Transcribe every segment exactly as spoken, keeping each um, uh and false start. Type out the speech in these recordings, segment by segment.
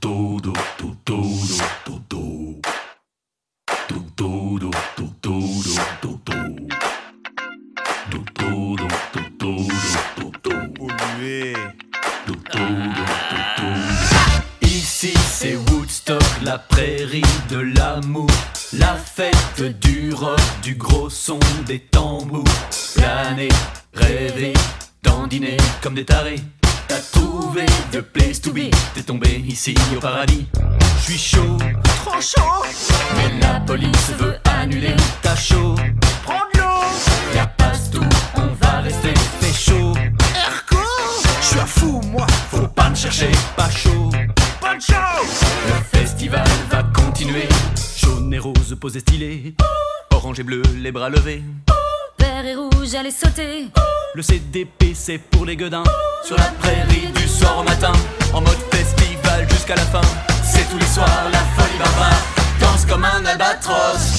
Ici c'est Woodstock, la prairie de l'amour, la fête du rock, du gros son des tambours. Planer, rêver, dandiner comme des tarés. T'as trouvé the place to be, t'es tombé ici au paradis. J'suis chaud, trop chaud, mais la police veut annuler. T'as chaud, prends de l'eau, y'a passe-tout, on va rester. T'es chaud, Erco, j'suis un fou moi, faut pas me chercher. Pas chaud, pas de chaud, le festival va continuer. Jaune et rose posé stylé, orange et bleu les bras levés. Vert et rouge, allez sauter. Le C D P c'est pour les gueudins. Sur la prairie du soir au matin, en mode festival jusqu'à la fin. C'est tous les soirs la folie barbare, danse comme un albatros.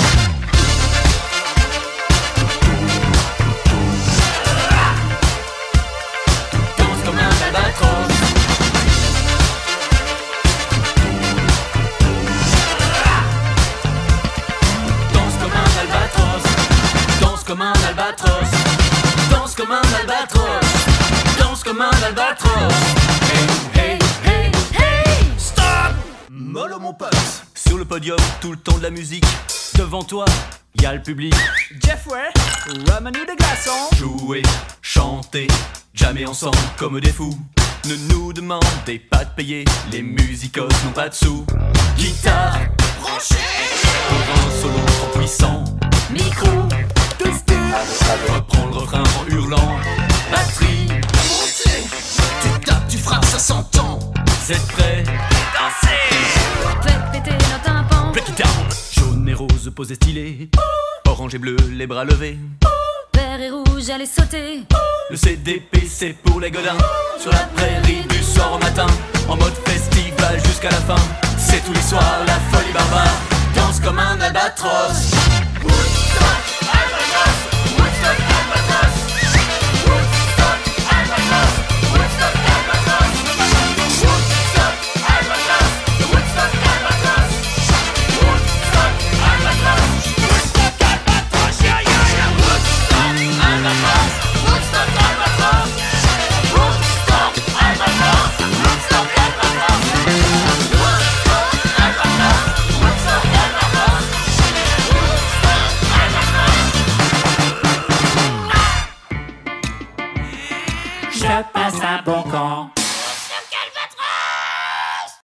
Danse comme un albatros. Danse comme un albatros. Danse comme un albatros. Danse comme un albatros. Danse comme un albatros. Hey, hey, hey, hey. Stop. Mollo mon pote. Sur le podium, tout le temps de la musique. Devant toi, y'a le public. Jeffrey, ramène-nous des glaçons. Jouer, chanter, jammer ensemble comme des fous. Ne nous demandez pas de payer, les musicos n'ont pas de sous. Guitare, branchée, pour un solo trop puissant. Micro, tout style, reprends le refrain en hurlant. Batterie, montée, tu tapes, tu frappes, ça s'entend. Vous êtes prêts? Dansez! Faites péter nos tympans. Break it down! Jaune et rose posé stylé, orange et bleu les bras levés. Vert et rouge, allez sauter. Le C D P c'est pour les godins. Sur la prairie du soir au matin, en mode festival jusqu'à la fin. C'est tous les soirs la folie barbare, danse comme un albatros. Woodstock, albatros.